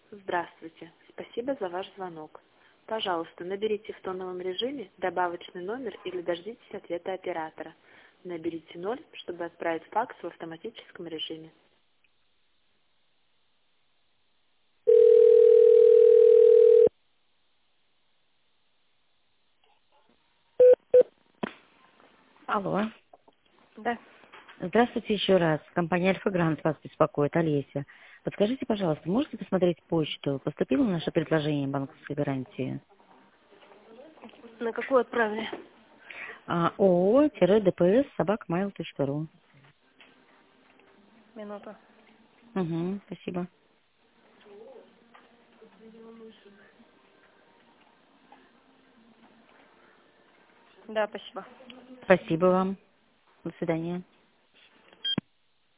Здравствуйте. Спасибо за ваш звонок. Пожалуйста, наберите в тоновом режиме добавочный номер или дождитесь ответа оператора. Наберите 0, чтобы отправить факс в автоматическом режиме. Алло. Да. Здравствуйте еще раз. Компания Альфа Грант вас беспокоит, Олеся. Подскажите, пожалуйста, можете посмотреть почту? Поступило наше предложение банковской гарантии? На какую отправили? ООО-ДПС@mail.ru. Минуту. Угу, спасибо. Да, спасибо. Спасибо вам. До свидания.